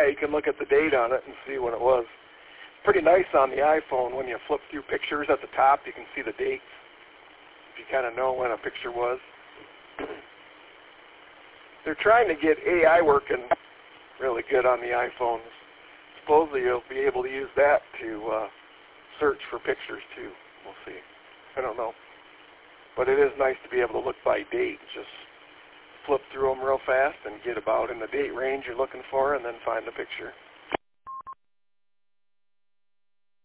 Yeah, you can look at the date on it and see when it was. Pretty nice on the iPhone when you flip through pictures at the top, you can see the dates if you kind of know when a picture was. They're trying to get AI working really good on the iPhones. Supposedly you'll be able to use that to search for pictures too. We'll see. I don't know. But it is nice to be able to look by date. Just flip through them real fast and get about in the date range you're looking for and then find the picture.